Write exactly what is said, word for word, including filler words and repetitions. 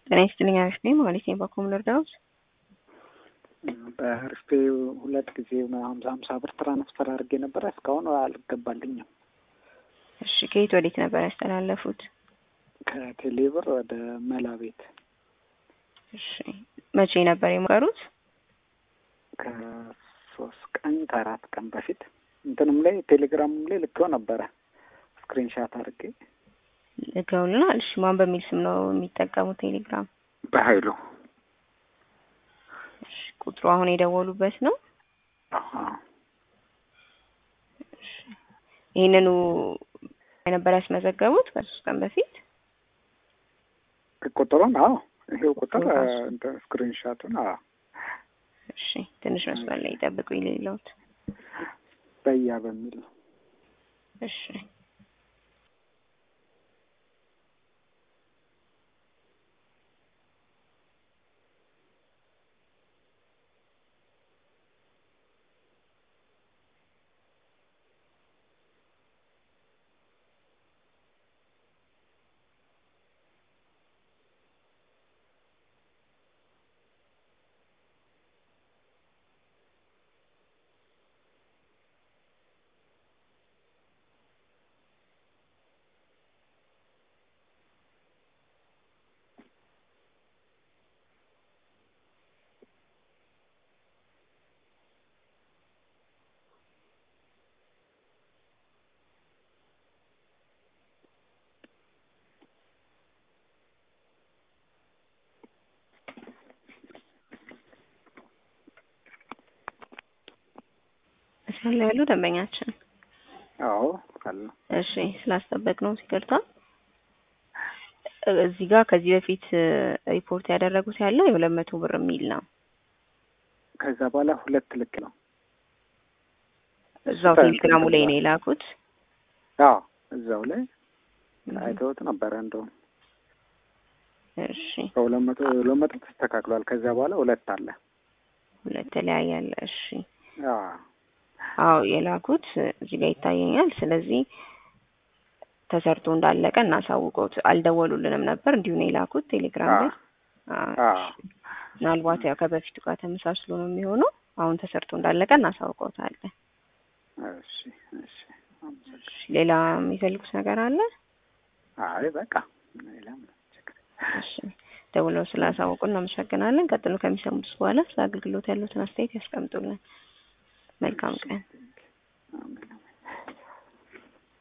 ጤና ይስጥልኝ አሪፍ ነኝ ማለት ነው። በኮም ልርዳዎት? በአሪፍ ሁለት ጊዜ ሀምሳ ሀምሳ ብር ትራንስፈር አድርጌ ነበር እስካሁን አልገባልኝም። እሺ ከየት ወዴት ነበር ያስተላለፉት? ከቴሌብር ወደ መላ ቤት። እሺ መቼ ነበር የሞከሩት? ከሶስት ቀን ከአራት ቀን በፊት እንትንም ላይ ቴሌግራምም ላይ ልኬው ነበረ ስክሪንሻት አድርጌ ልከውልና። እሺ ማን በሚል ስም ነው የሚጠቀሙት ቴሌግራም? በኃይሉ። እሺ ቁጥሩ አሁን የደወሉበት ነው? አሃ። እሺ ይሄንኑ የነበር ያስመዘገቡት ከሶስት ቀን በፊት? ቁጥሩን? አዎ ይሄው ቁጥር እንደ ስክሪንሻቱን። አዎ እሺ ትንሽ መስመር ላይ ይጠብቁኝ ሌላውት በያ በሚል ነው። እሺ ሰላም ያሉ ደንበኛችን። አዎ አለ። እሺ ስላስጠበቅነው ይቅርታ። እዚህ ጋር ከዚህ በፊት ሪፖርት ያደረጉት ያለው የሁለት መቶ ብር የሚል ነው። ከዛ በኋላ ሁለት ልክ ነው። እዛው ቴሌግራሙ ላይ ነው የላኩት? አዎ እዛው ላይ አይተውት ነበር እንደውም። እሺ ሁለት መቶ ሁለት መቶ ተስተካክሏል። ከዛ በኋላ ሁለት አለ። ሁለት ላይ ያለ። እሺ አዎ አዎ የላኩት እዚህ ጋር ይታየኛል። ስለዚህ ተሰርቶ እንዳለቀ እናሳውቀውት። አልደወሉልንም ነበር እንዲሁ ነው የላኩት ቴሌግራም ላይ። አዎ ምናልባት ያው ከበፊቱ ጋር ተመሳስሎ ነው የሚሆነው። አሁን ተሰርቶ እንዳለቀ እናሳውቀውታለን። እሺ እሺ። ሌላ የሚፈልጉት ነገር አለ? አይ በቃ ሌላ ምን ችግር። እሺ ደውለው ስላሳወቁን እናመሰግናለን። ቀጥሎ ከሚሰሙት በኋላ ስለ አገልግሎት ያሉትን አስተያየት ያስቀምጡልን። መልካም ቀን።